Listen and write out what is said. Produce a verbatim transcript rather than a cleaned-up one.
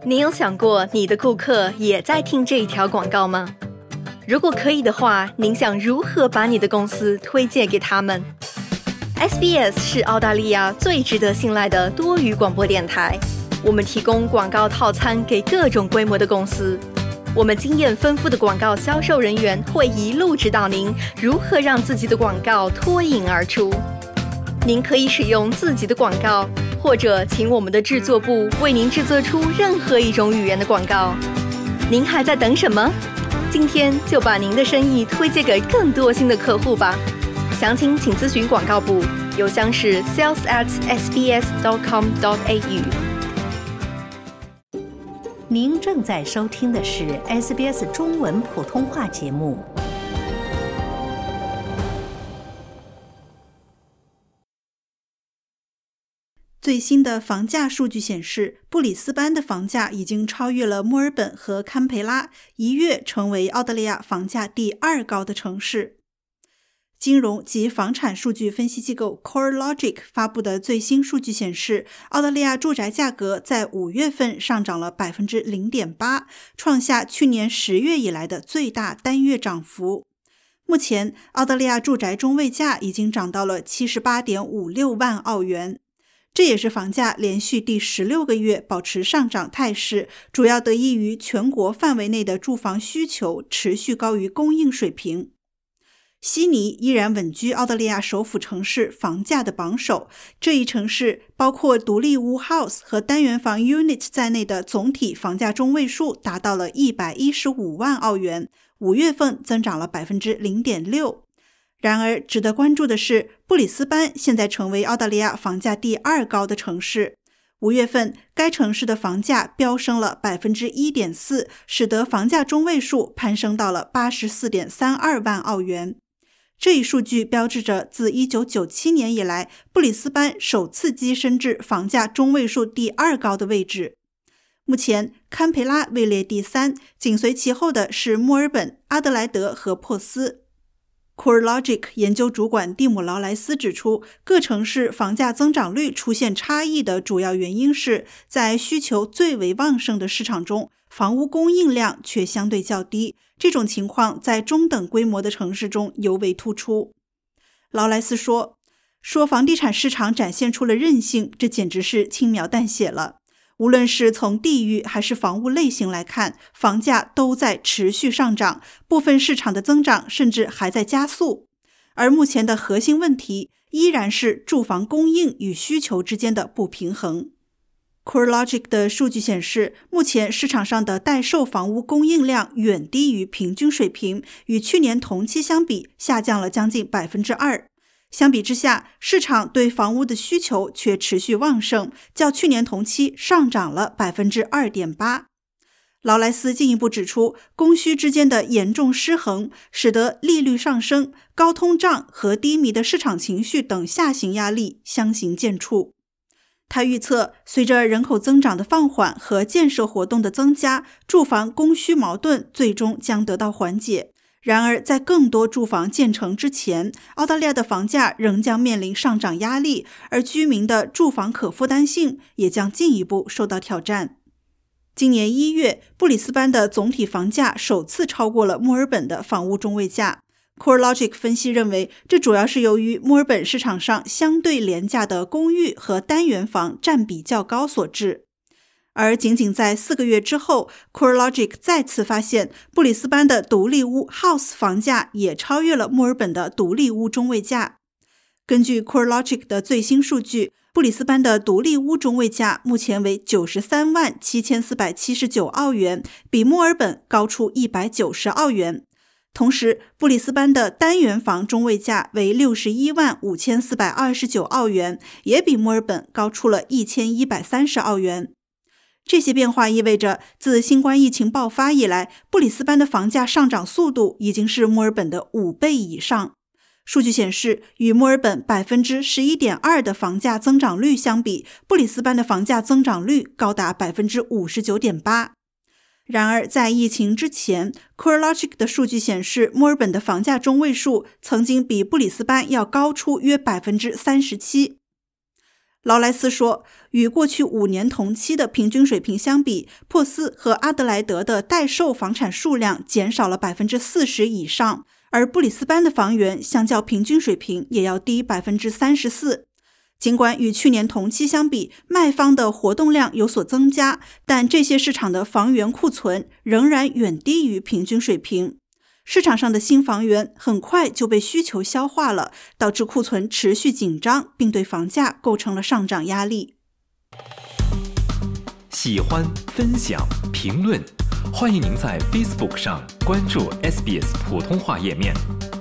你有想过你的顾客也在听这一条广告吗？如果可以的话，您想如何把你的公司推荐给他们？ S B S 是澳大利亚最值得信赖的多语广播电台，我们提供广告套餐给各种规模的公司。我们经验丰富的广告销售人员会一路指导您如何让自己的广告脱颖而出。您可以使用自己的广告，或者请我们的制作部为您制作出任何一种语言的广告。您还在等什么？今天就把您的生意推荐给更多新的客户吧。详情请咨询广告部，邮箱是 sales at s b s dot com dot a u。 您正在收听的是 S B S 中文普通话节目。 最新的房价数据显示，布里斯班的房价已经超越了墨尔本和堪培拉，一跃成为澳大利亚房价第二高的城市。金融及房产数据分析机构 CoreLogic 发布的最新数据显示，澳大利亚住宅价格在五月份上涨了 百分之零点八， 创下去年十月以来的最大单月涨幅。目前，澳大利亚住宅中位价已经涨到了 七十八点五六万澳元。这也是房价连续第十六个月保持上涨态势，主要得益于全国范围内的住房需求持续高于供应水平。悉尼依然稳居澳大利亚首府城市房价的榜首，这一城市包括独立屋 house 和单元房 unit 在内的总体房价中位数达到了一百一十五万澳元，五月份增长了 百分之零点六。然而，值得关注的是，布里斯班现在成为澳大利亚房价第二高的城市。五月份，该城市的房价飙升了 百分之一点四， 使得房价中位数攀升到了 八十四点三二万澳元。这一数据标志着自一九九七年以来，布里斯班首次跻身至房价中位数第二高的位置。目前，堪培拉位列第三，紧随其后的是墨尔本、阿德莱德和珀斯。CoreLogic 研究主管蒂姆·劳莱斯指出，各城市房价增长率出现差异的主要原因是在需求最为旺盛的市场中，房屋供应量却相对较低，这种情况在中等规模的城市中尤为突出。劳莱斯说，说房地产市场展现出了韧性，这简直是轻描淡写了。无论是从地域还是房屋类型来看，房价都在持续上涨，部分市场的增长甚至还在加速。而目前的核心问题依然是住房供应与需求之间的不平衡。CoreLogic 的数据显示，目前市场上的待售房屋供应量远低于平均水平，与去年同期相比下降了将近 百分之二。相比之下，市场对房屋的需求却持续旺盛，较去年同期上涨了 百分之二点八。劳莱斯进一步指出，供需之间的严重失衡使得利率上升、高通胀和低迷的市场情绪等下行压力相形见绌。他预测，随着人口增长的放缓和建设活动的增加，住房供需矛盾最终将得到缓解。然而，在更多住房建成之前，澳大利亚的房价仍将面临上涨压力，而居民的住房可负担性也将进一步受到挑战。今年一月，布里斯班的总体房价首次超过了墨尔本的房屋中位价。CoreLogic 分析认为，这主要是由于墨尔本市场上相对廉价的公寓和单元房占比较高所致。而仅仅在四个月之后， CoreLogic 再次发现布里斯班的独立屋 house 房价也超越了墨尔本的独立屋中位价。根据 CoreLogic 的最新数据，布里斯班的独立屋中位价目前为九十三万七千四百七十九澳元，比墨尔本高出一百九十澳元。同时，布里斯班的单元房中位价为六十一万五千四百二十九澳元，也比墨尔本高出了一千一百三十澳元。这些变化意味着，自新冠疫情爆发以来，布里斯班的房价上涨速度已经是墨尔本的五倍以上。数据显示，与墨尔本 百分之十一点二 的房价增长率相比，布里斯班的房价增长率高达 百分之五十九点八。然而，在疫情之前 CoreLogic 的数据显示，墨尔本的房价中位数曾经比布里斯班要高出约 百分之三十七。 劳莱斯说，与过去五年同期的平均水平相比，珀斯和阿德莱德的待售房产数量减少了 百分之四十 以上，而布里斯班的房源相较平均水平也要低 百分之三十四。尽管与去年同期相比，卖方的活动量有所增加，但这些市场的房源库存仍然远低于平均水平。市场上的新房源很快就被需求消化了，导致库存持续紧张，并对房价构成了上涨压力。 喜欢、分享、评论，欢迎您在 Facebook 上关注 S B S 普通话页面。